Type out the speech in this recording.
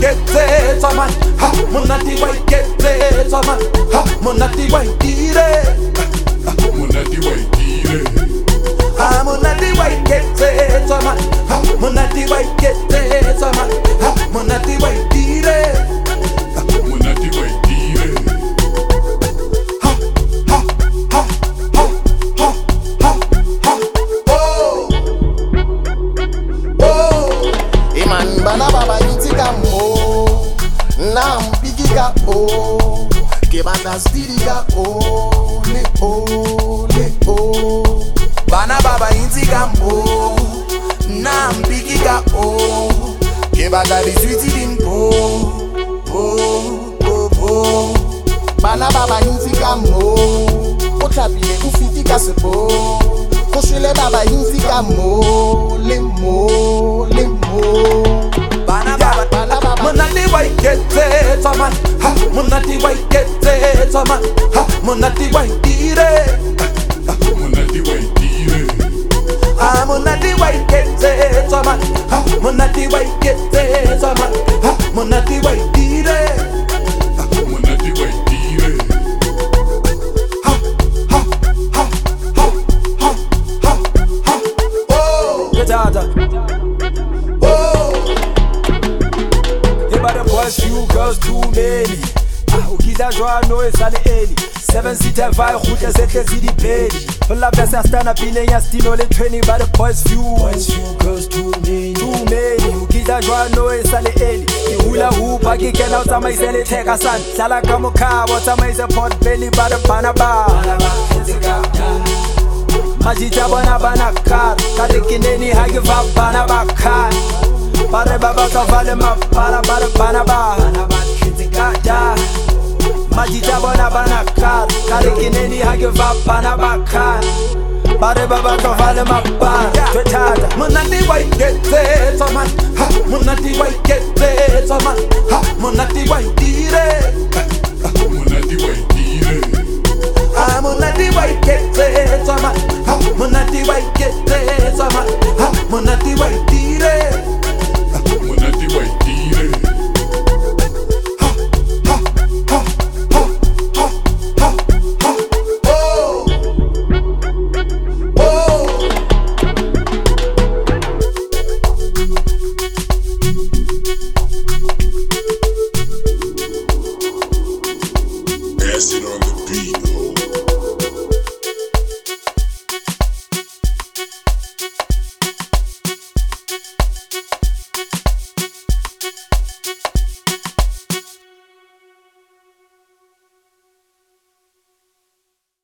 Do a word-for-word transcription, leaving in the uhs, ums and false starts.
iketsetsa man, ha monate wa iketsetsa man, ha monate wa itire, monate wa itire, ha monate wa iketsetsa man, ha monate wa iketsetsa man, ha monate wa itire, monate wa itire, ha ha ha ha ha ha ha, oh oh. Iman bana baba yitika mo, na mpigika o, kebata stirika o, le o, le o. Bana baba yitika mo, na mpigika o, kebata biswiti dimpo, po, po, po. Bana baba yitika mo, otlapile kufitika sepo, koshwele baba yitika mo, le mo, le mo. Bana baba, bana baba, monate wa iketsetsa man, ha monate wa iketsetsa man, ha monate wa itire, monate wa itire, ah monate wa iketsetsa man, ha monate wa iketsetsa man, ha monate wa itire, monate wa itire, ha ha ha ha ha ha ha, oh Gajada. oh. But the boys few, girls too many. Ah, ukiza joa no esale eli. Seven seater vai khutla setle zidi pedi. Hola besa stand up in ya stino le twenty. But the boys few, boys few, girls too many. Too many. Ukiza joa no esale eli. The hula hoop agi ken out sama isele take a sun. Sala kamo ka what sama is a pot belly. But the panaba. Majita bana bana kar. Kadikineni hagi va bana bakar. Bare baba kavale ma para bara bana ba ja majita bona bana kar kare kineni hage va bana ba kar bare baba kavale ma para twetada monate wa iketsetsa man, ha monate wa iketsetsa man, ha monate wa itire, monate wa itire, ah monate wa iketsetsa man, ha monate wa